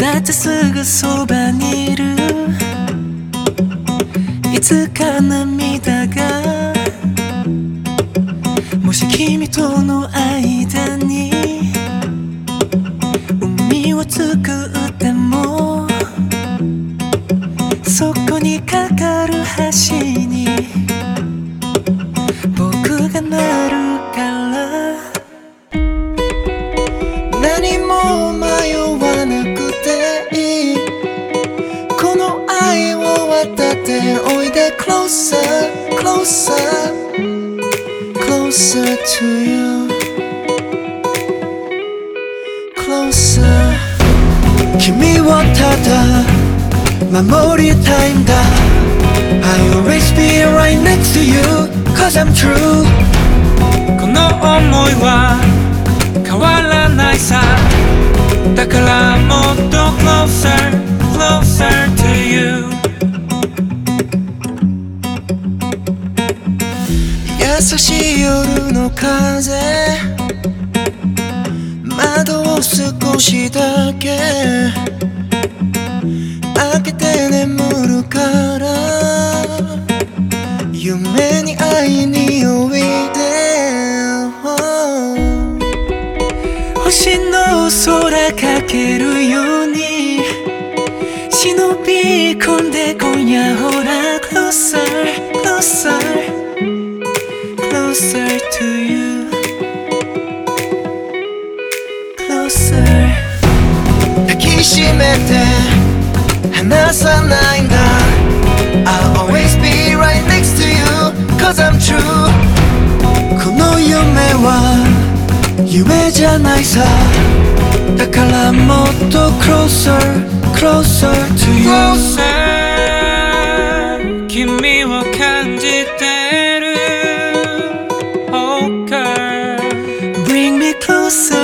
だってすぐそばにいる。いつか涙がもし君との間に海を作ってもそこにかかる橋に僕がなるから何も迷わなくていい。この愛を渡っておいで Closer, closer, closer to you, closer。 君をただ守りたいんだ。 I'll always be right next to you cause I'm true。 この想いは変わらないさ。だからもっと closer, closer to you。 優しい夜の風、窓を少しだけ開けて眠るから夢に会いにおいで、星の空かけるように忍び込んで今夜ほら Closer, closer, closer to you, closer。 抱きしめて離さないんだ。 I'll always be right next to you cause I'm true。 この夢は夢じゃないさ。だからもっと closer, closer to you。 closer 君を感じてる Oh girl Bring me closer。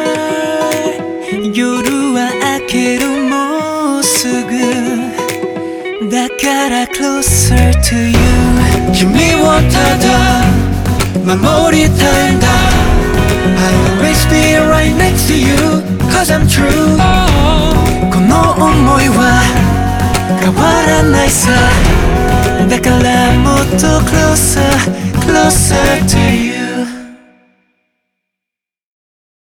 夜は明けるもうすぐだから closer to you。 君をただ守りたいんだ。 I'll always be right next to you cause I'm true。 この想いは変わらないさ。だからもっと closer, closer to you。